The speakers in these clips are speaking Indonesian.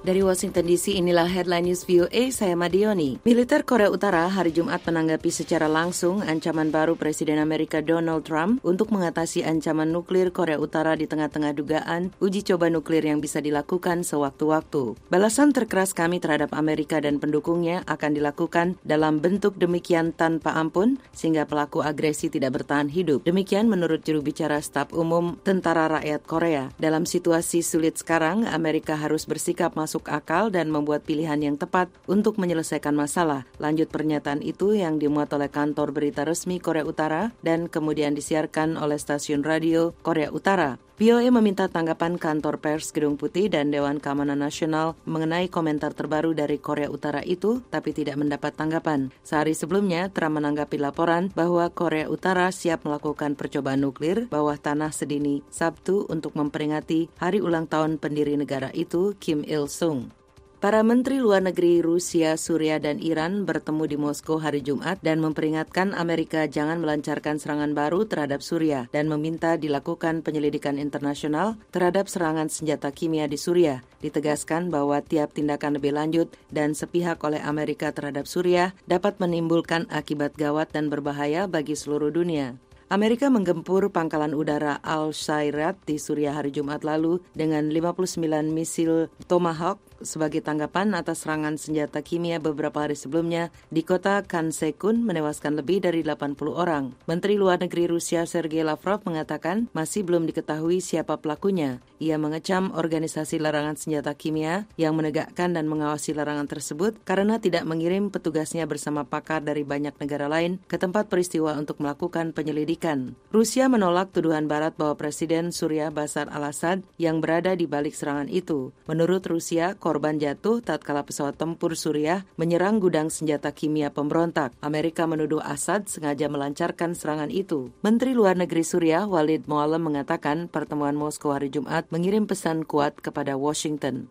Dari Washington DC, inilah Headline News VOA, saya Madioni. Militer Korea Utara hari Jumat menanggapi secara langsung ancaman baru Presiden Amerika Donald Trump untuk mengatasi ancaman nuklir Korea Utara di tengah-tengah dugaan uji coba nuklir yang bisa dilakukan sewaktu-waktu. Balasan terkeras kami terhadap Amerika dan pendukungnya akan dilakukan dalam bentuk demikian tanpa ampun, sehingga pelaku agresi tidak bertahan hidup. Demikian menurut juru bicara Staf Umum Tentara Rakyat Korea. Dalam situasi sulit sekarang, Amerika harus bersikap masuk akal dan membuat pilihan yang tepat untuk menyelesaikan masalah. Lanjut pernyataan itu yang dimuat oleh kantor berita resmi Korea Utara dan kemudian disiarkan oleh stasiun radio Korea Utara. VOA meminta tanggapan kantor pers Gedung Putih dan Dewan Keamanan Nasional mengenai komentar terbaru dari Korea Utara itu, tapi tidak mendapat tanggapan. Sehari sebelumnya, Trump menanggapi laporan bahwa Korea Utara siap melakukan percobaan nuklir bawah tanah sedini Sabtu untuk memperingati hari ulang tahun pendiri negara itu, Kim Il-sung. Para Menteri Luar Negeri Rusia, Suria, dan Iran bertemu di Moskow hari Jumat dan memperingatkan Amerika jangan melancarkan serangan baru terhadap Suria dan meminta dilakukan penyelidikan internasional terhadap serangan senjata kimia di Suria. Ditegaskan bahwa tiap tindakan lebih lanjut dan sepihak oleh Amerika terhadap Suria dapat menimbulkan akibat gawat dan berbahaya bagi seluruh dunia. Amerika menggempur pangkalan udara Al-Shairat di Suriah hari Jumat lalu dengan 59 misil Tomahawk sebagai tanggapan atas serangan senjata kimia beberapa hari sebelumnya di kota Khansekun menewaskan lebih dari 80 orang. Menteri Luar Negeri Rusia Sergei Lavrov mengatakan masih belum diketahui siapa pelakunya. Ia mengecam organisasi larangan senjata kimia yang menegakkan dan mengawasi larangan tersebut karena tidak mengirim petugasnya bersama pakar dari banyak negara lain ke tempat peristiwa untuk melakukan penyelidikan. Rusia menolak tuduhan Barat bahwa Presiden Suriah Bashar al-Assad yang berada di balik serangan itu. Menurut Rusia, korban jatuh tatkala pesawat tempur Suriah menyerang gudang senjata kimia pemberontak. Amerika menuduh Assad sengaja melancarkan serangan itu. Menteri Luar Negeri Suriah Walid Mualem mengatakan pertemuan Moskow hari Jumat mengirim pesan kuat kepada Washington.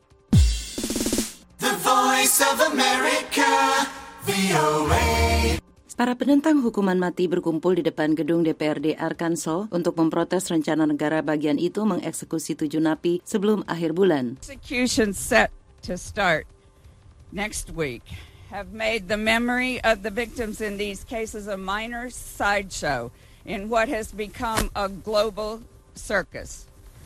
The Voice of America, VOA. Para penentang hukuman mati berkumpul di depan gedung DPRD Arkansas untuk memprotes rencana negara bagian itu mengeksekusi 7 napi sebelum akhir bulan. Executions set to start next week have made the memory of the victims in these cases a minor sideshow in what has become a global circus.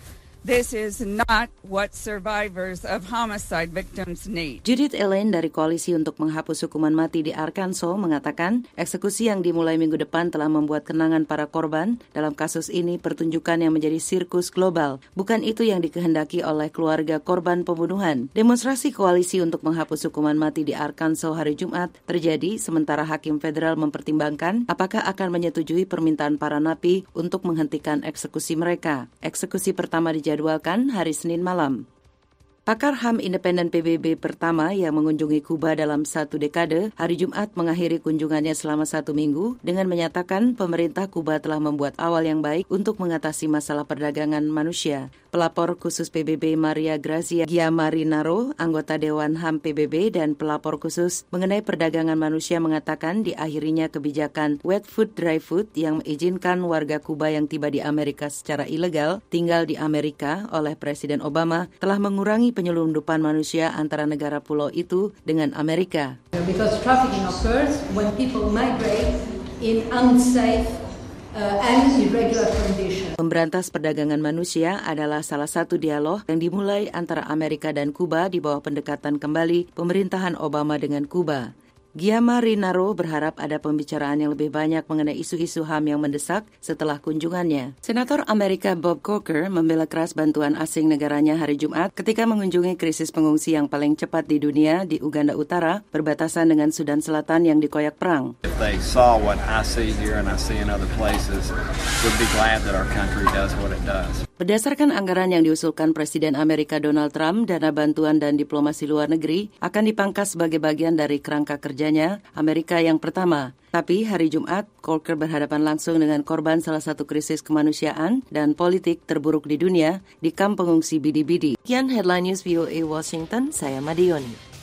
This is not what survivors of homicide victims need. Judith Elaine dari Koalisi untuk Menghapus Hukuman Mati di Arkansas mengatakan eksekusi yang dimulai minggu depan telah membuat kenangan para korban dalam kasus ini pertunjukan yang menjadi sirkus global. Bukan itu yang dikehendaki oleh keluarga korban pembunuhan. Demonstrasi Koalisi untuk Menghapus Hukuman Mati di Arkansas hari Jumat terjadi sementara Hakim Federal mempertimbangkan apakah akan menyetujui permintaan para napi untuk menghentikan eksekusi mereka. Eksekusi pertama dijadwalkan hari Senin malam. Pakar HAM Independen PBB pertama yang mengunjungi Kuba dalam 1 dekade, hari Jumat mengakhiri kunjungannya selama 1 minggu dengan menyatakan pemerintah Kuba telah membuat awal yang baik untuk mengatasi masalah perdagangan manusia. Pelapor khusus PBB Maria Grazia Giamarinaro, anggota Dewan HAM PBB dan pelapor khusus mengenai perdagangan manusia mengatakan diakhirinya kebijakan wet food dry food yang mengizinkan warga Kuba yang tiba di Amerika secara ilegal tinggal di Amerika oleh Presiden Obama telah mengurangi penyelundupan manusia antara negara pulau itu dengan Amerika. Because trafficking occurs when people migrate in unsafe and irregular conditions. Memberantas perdagangan manusia adalah salah satu dialog yang dimulai antara Amerika dan Kuba di bawah pendekatan kembali pemerintahan Obama dengan Kuba. Giamarinaro berharap ada pembicaraan yang lebih banyak mengenai isu-isu HAM yang mendesak setelah kunjungannya. Senator Amerika Bob Corker membela keras bantuan asing negaranya hari Jumat ketika mengunjungi krisis pengungsi yang paling cepat di dunia di Uganda Utara, berbatasan dengan Sudan Selatan yang dikoyak perang. If they saw what I see here and I see in other places, would be glad that our country does what it does. Berdasarkan anggaran yang diusulkan Presiden Amerika Donald Trump, dana bantuan dan diplomasi luar negeri akan dipangkas sebagai bagian dari kerangka kerjanya Amerika yang pertama. Tapi hari Jumat, Corker berhadapan langsung dengan korban salah satu krisis kemanusiaan dan politik terburuk di dunia di kamp pengungsi Bidi-Bidi. Sekian Headline News VOA Washington, saya Madioni.